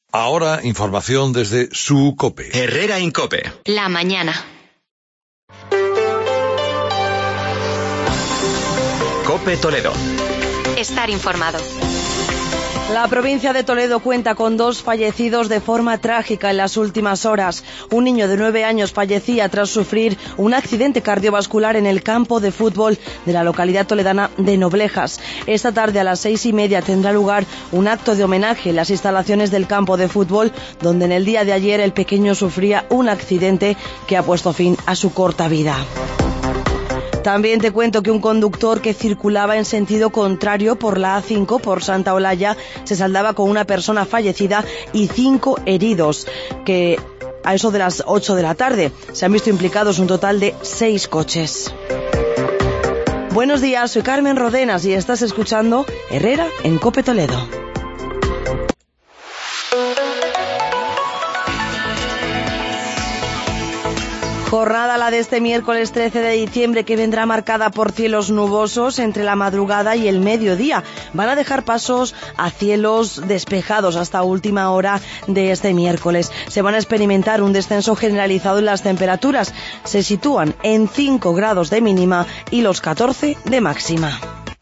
Ahora, información desde su COPE. Herrera en COPE. La mañana. COPE Toledo. Estar informado. La provincia de Toledo cuenta con 2 fallecidos de forma trágica en las últimas horas. Un niño de 9 años fallecía tras sufrir un accidente cardiovascular en el campo de fútbol de la localidad toledana de Noblejas. Esta tarde a las 6:30 tendrá lugar un acto de homenaje en las instalaciones del campo de fútbol, donde en el día de ayer el pequeño sufría un accidente que ha puesto fin a su corta vida. También te cuento que un conductor que circulaba en sentido contrario por la A5 por Santa Olalla se saldaba con una persona fallecida y 5 heridos, que a eso de las 8 de la tarde se han visto implicados un total de 6 coches. Buenos días, soy Carmen Rodenas y estás escuchando Herrera en COPE Toledo. Jornada la de este miércoles 13 de diciembre que vendrá marcada por cielos nubosos entre la madrugada y el mediodía. Van a dejar pasos a cielos despejados hasta última hora de este miércoles. Se van a experimentar un descenso generalizado en las temperaturas. Se sitúan en 5 grados de mínima y los 14 de máxima.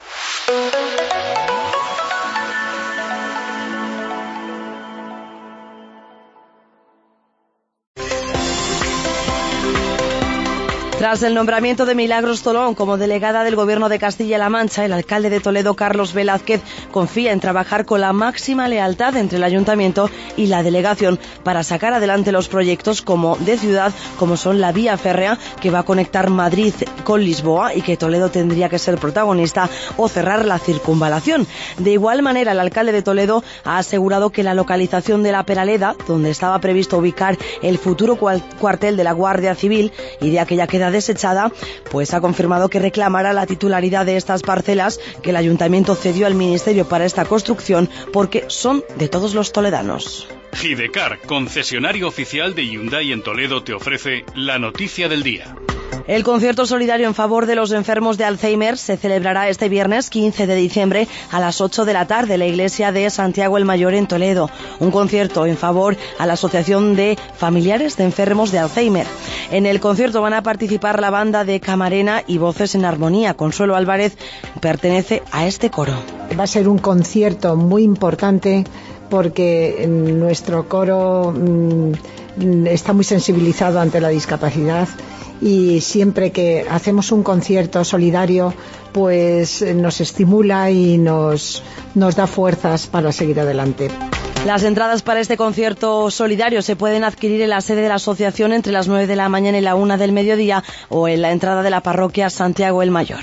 Tras el nombramiento de Milagros Tolón como delegada del Gobierno de Castilla-La Mancha, el alcalde de Toledo, Carlos Velázquez, confía en trabajar con la máxima lealtad entre el Ayuntamiento y la delegación para sacar adelante los proyectos de ciudad, como son la vía férrea que va a conectar Madrid con Lisboa y que Toledo tendría que ser protagonista, o cerrar la circunvalación. De igual manera, el alcalde de Toledo ha asegurado que la localización de la Peraleda, donde estaba previsto ubicar el futuro cuartel de la Guardia Civil y de aquella queda desechada, pues ha confirmado que reclamará la titularidad de estas parcelas que el Ayuntamiento cedió al Ministerio para esta construcción porque son de todos los toledanos. Gidecar, concesionario oficial de Hyundai en Toledo, te ofrece la noticia del día. El concierto solidario en favor de los enfermos de Alzheimer se celebrará este viernes 15 de diciembre a las 8 de la tarde en la iglesia de Santiago el Mayor en Toledo. Un concierto en favor a la Asociación de Familiares de Enfermos de Alzheimer. En el concierto van a participar la banda de Camarena y Voces en Armonía. Consuelo Álvarez pertenece a este coro. Va a ser un concierto muy importante porque nuestro coro está muy sensibilizado ante la discapacidad. Y siempre que hacemos un concierto solidario, pues nos estimula y nos da fuerzas para seguir adelante. Las entradas para este concierto solidario se pueden adquirir en la sede de la asociación entre las 9 de la mañana y la 1 del mediodía o en la entrada de la parroquia Santiago el Mayor.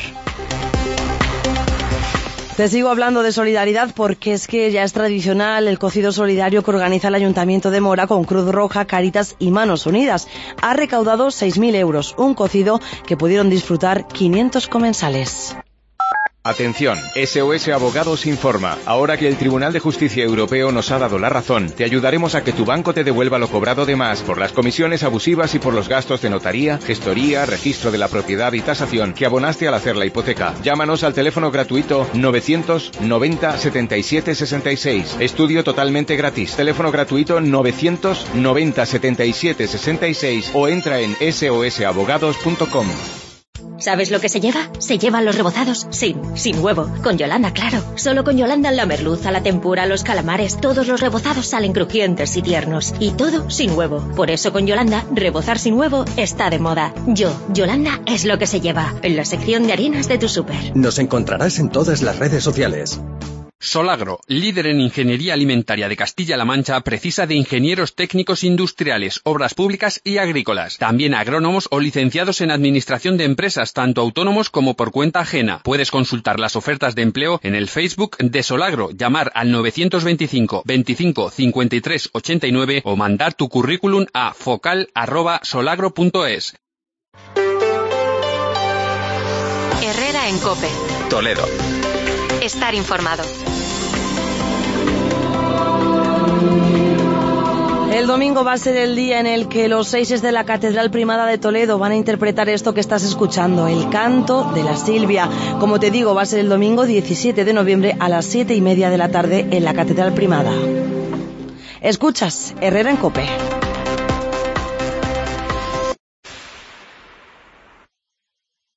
Te sigo hablando de solidaridad porque es que ya es tradicional el cocido solidario que organiza el Ayuntamiento de Mora con Cruz Roja, Cáritas y Manos Unidas. Ha recaudado 6.000 euros, un cocido que pudieron disfrutar 500 comensales. Atención, SOS Abogados informa. Ahora que el Tribunal de Justicia Europeo nos ha dado la razón, te ayudaremos a que tu banco te devuelva lo cobrado de más por las comisiones abusivas y por los gastos de notaría, gestoría, registro de la propiedad y tasación que abonaste al hacer la hipoteca. Llámanos al teléfono gratuito 990 77 66. Estudio totalmente gratis. Teléfono gratuito 990 77 66 o entra en sosabogados.com. ¿Sabes lo que se lleva? Se llevan los rebozados sin huevo. Con Yolanda, claro. Solo con Yolanda la merluza, la tempura, los calamares, todos los rebozados salen crujientes y tiernos. Y todo sin huevo. Por eso con Yolanda, rebozar sin huevo está de moda. Yolanda es lo que se lleva. En la sección de harinas de tu súper. Nos encontrarás en todas las redes sociales. Solagro, líder en ingeniería alimentaria de Castilla-La Mancha, precisa de ingenieros técnicos industriales, obras públicas y agrícolas. También agrónomos o licenciados en administración de empresas, tanto autónomos como por cuenta ajena. Puedes consultar las ofertas de empleo en el Facebook de Solagro, llamar al 925 25 53 89 o mandar tu currículum a focal@solagro.es. Herrera en COPE. Toledo. Estar informado. El domingo va a ser el día en el que los seises de la Catedral Primada de Toledo van a interpretar esto que estás escuchando, el canto de la Silvia. Como te digo, va a ser el domingo 17 de noviembre a las 7:30 de la tarde en la Catedral Primada. Escuchas Herrera en COPE.